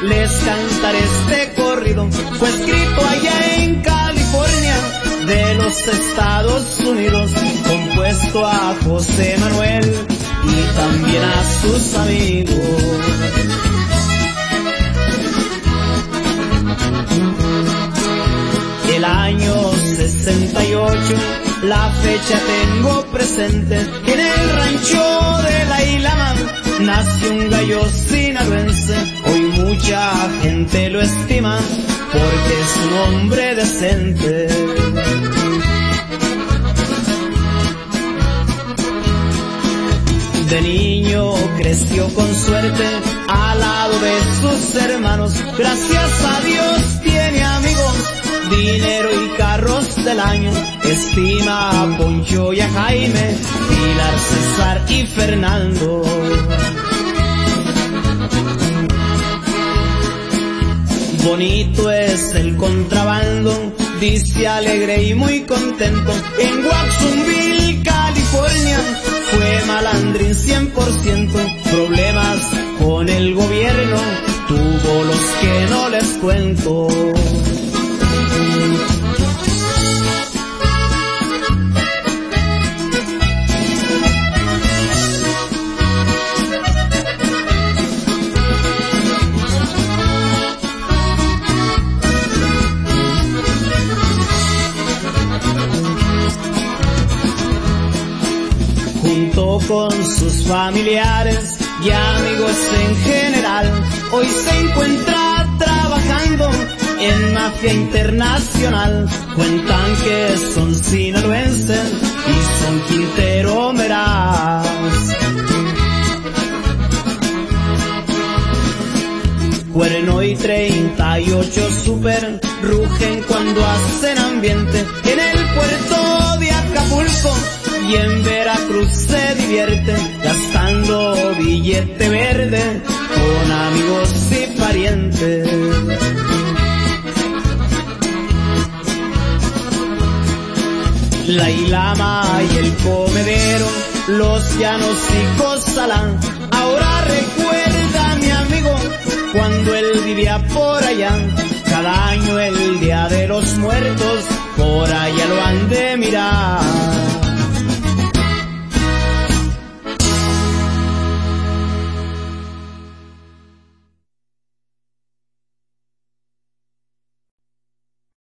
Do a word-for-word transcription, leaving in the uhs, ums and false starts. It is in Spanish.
les cantaré este corrido. Fue escrito allá en California de los Estados Unidos, compuesto a José Manuel y también a sus amigos. El año sesenta y ocho, la fecha tengo presente. En el rancho de la Ilama nació un gallo sinaloense. Hoy mucha gente lo estima porque es un hombre decente. De niño creció con suerte al lado de sus hermanos. Gracias a Dios tiene amigos, dinero y carros del año. Estima a Poncho y a Jaime, Pilar, César y Fernando. Bonito es el contrabando, dice alegre y muy contento. En Watsonville, California, fue malandrín cien por ciento. Problemas con el gobierno tuvo los que no les cuento. Junto con sus familiares y amigos en general, hoy se encuentra trabajando en mafia internacional. Cuentan que son sinaloenses y son Quintero Meraz. Cuerno y treinta y ocho super rugen cuando hacen ambiente. En el puerto de Acapulco y en Veracruz se divierten, gastando billete verde con amigos y parientes. La Ilama y el Comedero, los Llanos y Cozalá. Ahora recuerda mi amigo cuando él vivía por allá. Cada año el Día de los Muertos por allá lo han de mirar.